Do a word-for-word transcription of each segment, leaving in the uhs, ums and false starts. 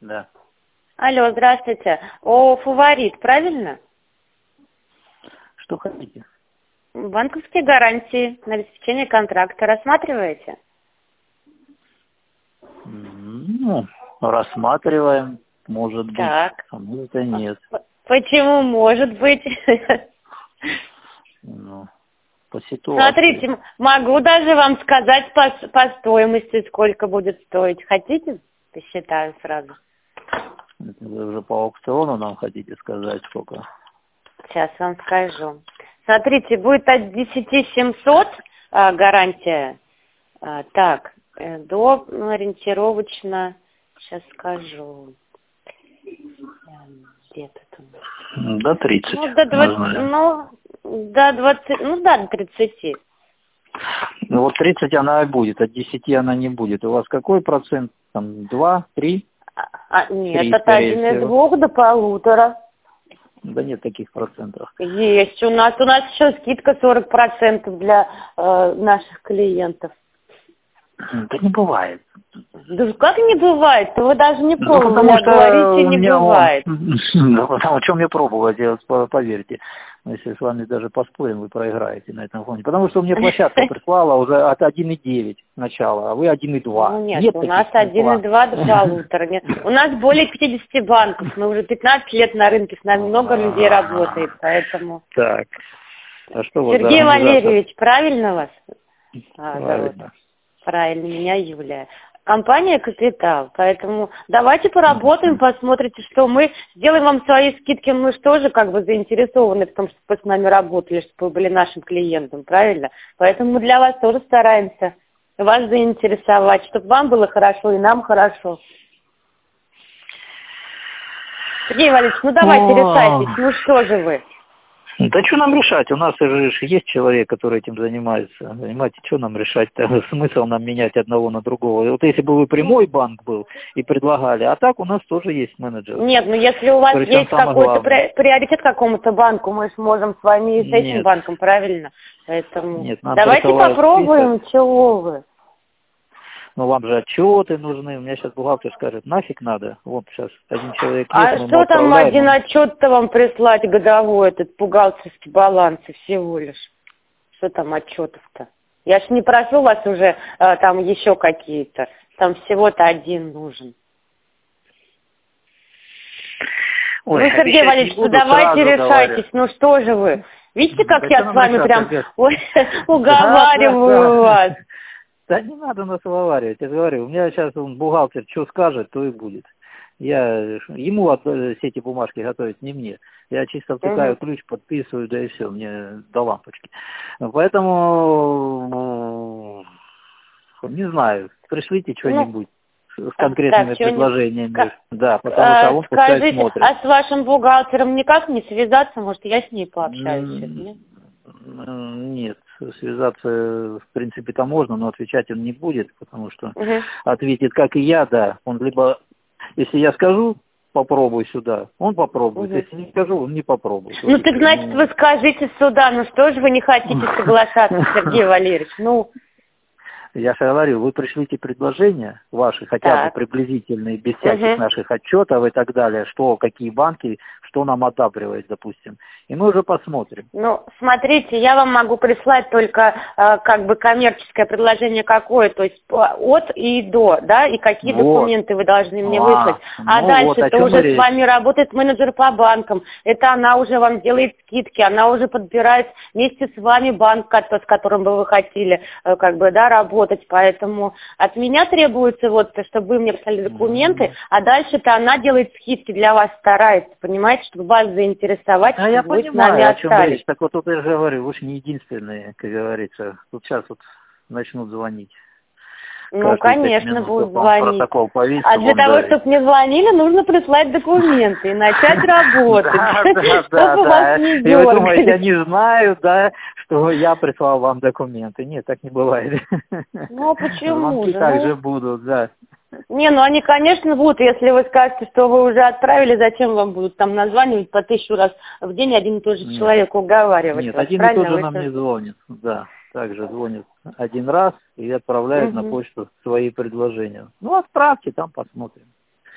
Да. Алло, здравствуйте. О, фаворит, правильно? Что хотите? Банковские гарантии на обеспечение контракта рассматриваете? Ну, рассматриваем, может быть, Так. а может и нет. Почему может быть? Ну, по ситуации. Смотрите, могу даже вам сказать по, по стоимости, сколько будет стоить. Хотите? Посчитаю сразу. Это вы уже по аукциону нам хотите сказать, сколько? Сейчас вам скажу. Смотрите, будет от десяти семисот а, гарантия. А, так, э, до ориентировочно, сейчас скажу. Эм, Где-то там. До тридцати. Ну, до двадцати, ну, до двадцати, ну да, до тридцати. Ну вот тридцать она и будет, от десяти она не будет. У вас какой процент? Там два, три? А, а, нет, три, от скорее один и всего. двух до полутора. Да нет таких процентов. Есть. У нас у нас еще скидка сорок процентов для э, наших клиентов. Да не бывает. Да как не бывает? Вы даже не Ну, пробовали, потому а что говорите, у не меня бывает. он... Ну, потому что мне пробовать делать, поверьте. Если с вами даже поспорим, вы проиграете на этом фоне. Потому что мне площадка прислала уже от один и девять начала, а вы один и два. Ну нет, Нет у таких нас один и два до полутора. Нет. У нас более пятидесяти банков. Мы уже пятнадцать лет на рынке, с нами много людей работает, поэтому... Так. А что у вас за Сергей организация? Валерьевич, правильно вас а, зовут? Правильно. Правильно, меня Юлия. Компания «Капитал», поэтому давайте поработаем, посмотрите, что мы сделаем вам свои скидки. Мы же тоже как бы заинтересованы в том, чтобы вы с нами работали, чтобы вы были нашим клиентом, правильно? Поэтому мы для вас тоже стараемся вас заинтересовать, чтобы вам было хорошо и нам хорошо. Сергей Валерьевич, ну давайте решайтесь, ну что же вы? Да что нам решать? У нас же есть человек, который этим занимается. Понимаете, что нам решать-то? Смысл нам менять одного на другого? Вот если бы вы прямой банк был и предлагали, а так у нас тоже есть менеджер. Нет, ну если у вас есть какой-то приоритет какому-то банку, мы же можем с вами и с этим Нет. банком, правильно? Поэтому Нет, нам давайте попробуем, список. чего вы. Ну, вам же отчеты нужны. У меня сейчас бухгалтер скажет, нафиг надо. Вот сейчас один человек есть, А мы что ему там отправляем. один отчет-то вам прислать годовой, этот бухгалтерский баланс и всего лишь? Что там отчетов-то? Я ж не прошу вас уже а, там еще какие-то. Там всего-то один нужен. Ой, ну, Сергей Валерьевич, ну давайте решайтесь, ну что же вы? Видите, как да я с вами прям ой, уговариваю да, вас? Да не надо нас уговаривать, я говорю, у меня сейчас он бухгалтер что скажет, то и будет. Я ему от, все эти бумажки готовить, не мне. Я чисто втыкаю Угу. ключ, подписываю, да и все, мне до лампочки. Поэтому, ну, не знаю, пришлите что-нибудь ну, с конкретными так, предложениями. Как... Да, потому что он пускай Скажите, смотрит. а с вашим бухгалтером никак не связаться? Может, я с ней пообщаюсь? Нет? Нет, связаться в принципе-то можно, но отвечать он не будет, потому что Угу. ответит, как и я, да. Он либо, если я скажу, попробуй сюда, он попробует. Угу. Если не скажу, он не попробует. Ну так значит, ну... вы скажите сюда, ну что же вы не хотите соглашаться, Сергей Валерьевич? Ну. Я же говорю, вы пришлите предложения ваши, хотя Так. бы приблизительные, без всяких Угу. наших отчетов и так далее, что, какие банки, что нам одабривает, допустим. И мы уже посмотрим. Ну, смотрите, я вам могу прислать только э, как бы коммерческое предложение какое, то есть от и до, да, и какие вот. документы вы должны мне а, выслать. А ну дальше это вот, уже с вами работает менеджер по банкам. Это она уже вам делает скидки, она уже подбирает вместе с вами банк, с которым бы вы хотели, э, как бы, да, работать. Поэтому от меня требуется вот, чтобы вы мне прислали документы, mm-hmm. а дальше-то она делает скидки для вас, старается, понимаете, чтобы вас заинтересовать, а чтобы я вы понимаю, с нами о чем остались. речь. Так вот тут я же говорю, вы же не единственные, как говорится. Тут сейчас вот начнут звонить. Ну, конечно, будут звонить. Протокол повесил, а для того, давит. чтобы мне звонили, нужно прислать документы и начать работать, чтобы вас не дергали. И вы думаете, я не знаю, да, что я прислал вам документы. Нет, так не бывает. Ну, а почему же? Так же будут, да. Не, ну они, конечно, будут, если вы скажете, что вы уже отправили, зачем вам будут там названивать по тысячу раз в день один и тот же человек уговаривать Нет, вас, один и тот же нам не звонит, да. Также звонит один раз и отправляет угу. на почту свои предложения. Ну, отправьте, там посмотрим.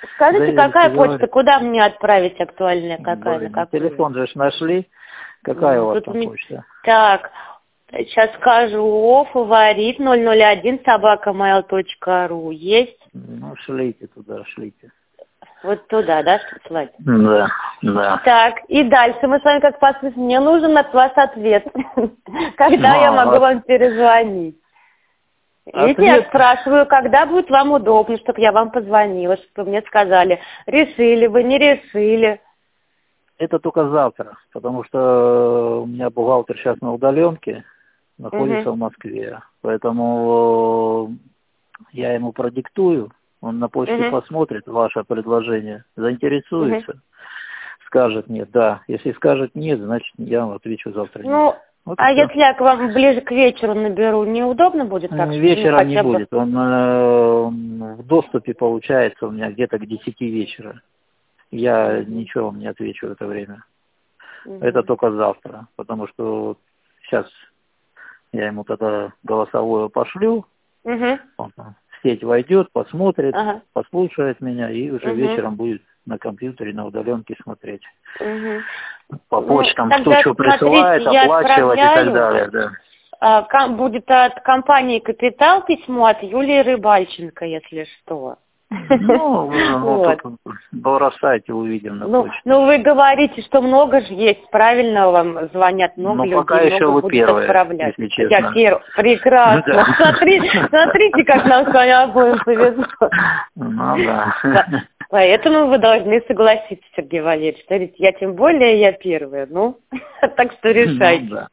Скажите, Да, какая я почта, говорю. куда мне отправить актуальная, какая, Блин, на какую? телефон же ж нашли. Какая Ну, у вас тут там мне- почта? Так, сейчас скажу, о, фаворит ноль ноль один собака mail точка ру. Есть? Ну, шлите туда, шлите. Вот туда, да, что слать? Да, да. Так, и дальше мы с вами как послушаем. Мне нужен от вас ответ. Когда Ну, я могу от- вам перезвонить? Видите, я Ответ- спрашиваю, когда будет вам удобно, чтобы я вам позвонила, чтобы мне сказали, решили вы, не решили. Это только завтра, потому что у меня бухгалтер сейчас на удаленке, находится Мгм. в Москве. Поэтому я ему продиктую, он на почте Мгм. посмотрит ваше предложение, Мгм. заинтересуется, скажет нет, да. Если скажет нет, значит я вам отвечу завтра нет. Ну, Вот и а всё. если я к вам ближе к вечеру наберу, неудобно будет так? М, что, ну, Вечером не хотя бы... будет, он э, в доступе получается у меня где-то к десяти вечера. Я Мгм. ничего вам не отвечу в это время. Мгм. Это только завтра, потому что сейчас я ему тогда голосовое пошлю, Мгм. он там в сеть войдет, посмотрит, Ага. послушает меня и уже Мгм. вечером будет на компьютере, на удаленке смотреть. Мгм. По Ну, почтам, кто тогда что смотрите, присылает, я оплачивать и так отправляю. далее, да. А, ком- будет от компании «Капитал» письмо от Юлии Рыбальченко, если что. Ну, ну Вот. тут бросайте, увидим на Ну, почте. ну, вы говорите, что много же есть, правильно вам звонят много Но людей, пока еще много вы будет первые, отправлять. если Я честно. первый. Прекрасно. Да. Смотри, смотрите, как нам с вами обоим повезло. Ну да. По- Поэтому вы должны согласиться, Сергей Валерьевич. Смотрите, я тем более, я первая. Ну, так что решайте. Ну да.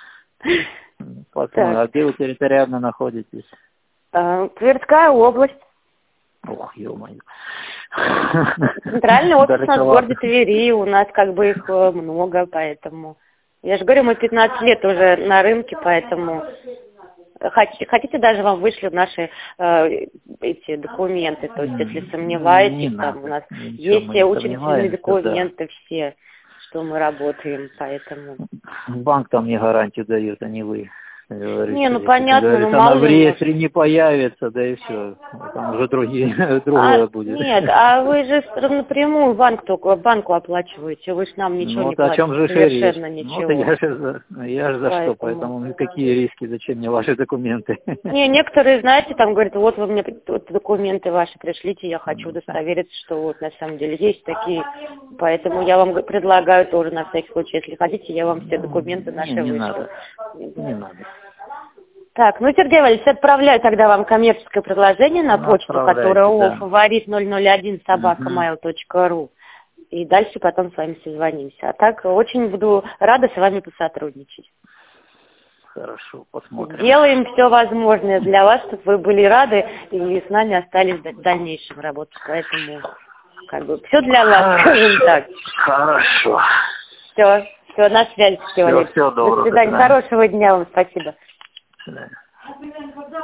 Посмотрим. А Так, где вы территориально находитесь? а, Тверская область. Ох, ё-моё. Центральный офис у нас в Далековато. городе Твери, у нас как бы их э, много, поэтому... Я же говорю, мы пятнадцать лет уже на рынке, поэтому... Хотите, хотите даже вам вышлю наши э, эти документы, то есть если Не сомневаетесь, там надо. у нас Ничего, есть мы все не учредительные сомневаемся, да. документы, все, что мы работаем, поэтому... Банк там мне гарантию дает, а не вы. Как говорится, Не, ну если, как понятно, ну говорится, мало она в ли может. реестре не появится, да и все. Там уже другие, другое А, будет. нет, а вы же напрямую банк только банку оплачиваете, вы же нам ничего Ну не вот о чем платите, же и речь. совершенно Ну вот ничего. я же за, я же за что, Поэтому... поэтому никакие риски, зачем мне ваши документы? Не, некоторые, знаете, там говорят, вот вы мне вот документы ваши пришлите, я хочу удостовериться, что вот на самом деле есть такие. Поэтому я вам г- предлагаю тоже на всякий случай, если хотите, я вам все документы Не, наши не вышлю. надо, не надо. Так, ну, Сергей Валерьевич, отправляю тогда вам коммерческое предложение на Ну, почту, отправляйте, которая о да. фаворит ноль ноль один собака Мгм. mail точка ру. И дальше потом с вами созвонимся. А так очень буду рада с вами посотрудничать. Хорошо, посмотрим. Делаем все возможное для вас, чтобы вы были рады и с нами остались в дальнейшем работать. Поэтому как бы все для вас, скажем так. Хорошо. Все, все, на связи, Сергей Валерьевич. Всего доброго, До свидания. до свидания. Хорошего дня вам, спасибо. До свидания.